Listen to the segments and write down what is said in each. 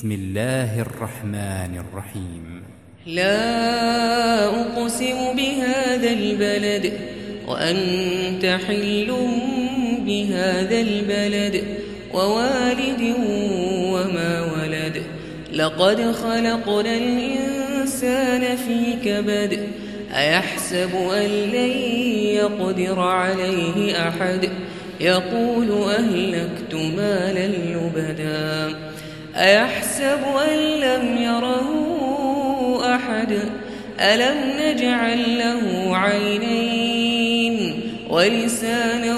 بسم الله الرحمن الرحيم لا أقسم بهذا البلد وأنت حل بهذا البلد ووالد وما ولد لقد خلقنا الإنسان في كبد أيحسب أن لن يقدر عليه أحد يقول أهلكت مالا لبدا أيحسب أن لم يره أحد ألم نجعل له عينين ولسانا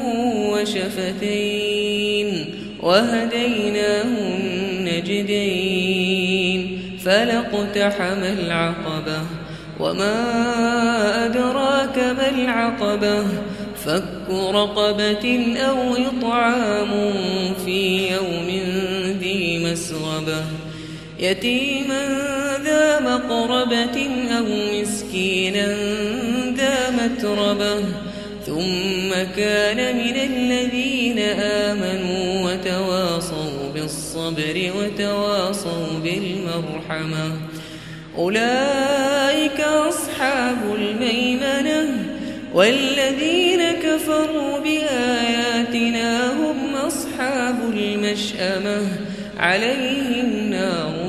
وشفتين وهديناه النجدين فلاقتحم العقبة وما أدراك ما العقبة فك رقبة أو إطعام في يوم ذي مسغبة يتيما ذا مقربة أو مسكينا ذا متربة ثم كان من الذين آمنوا وتواصوا بالصبر وتواصوا بالمرحمة أولئك أصحاب الميمنة والذين كفروا بآياتنا هم أصحاب المشأمة عليهم نار